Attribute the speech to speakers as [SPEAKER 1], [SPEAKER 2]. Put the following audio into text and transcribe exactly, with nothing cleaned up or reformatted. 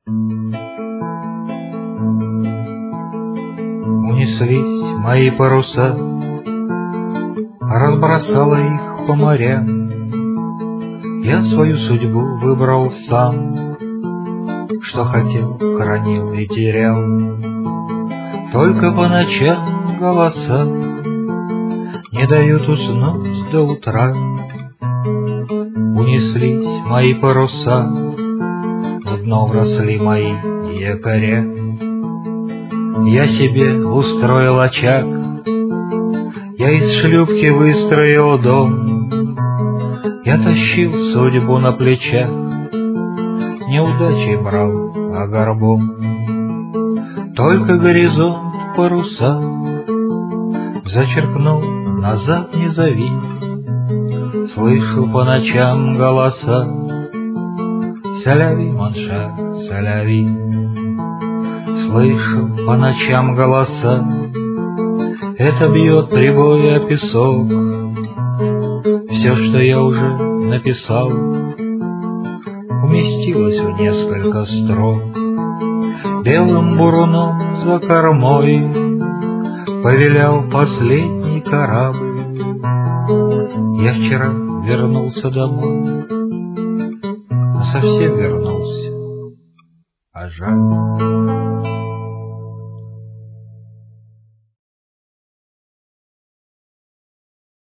[SPEAKER 1] Унеслись мои паруса, разбросала их по морям. Я свою судьбу выбрал сам, что хотел, хранил и терял. Только по ночам голоса не дают уснуть до утра. Унеслись мои паруса, в дно вросли мои якоря. Я себе устроил очаг, я из шлюпки выстроил дом. Я тащил судьбу на плечах, неудачей брал горбом. Только горизонт паруса зачеркнул, назад не зови. Слышу по ночам голоса: «Соляви, манша, соляви». Слышу по ночам голоса, это бьет прибой о песок. Все, что я уже написал, уместилось в несколько строк. Белым буруном за кормой повелял последний корабль. Я вчера вернулся домой, но совсем вернулся, а жаль.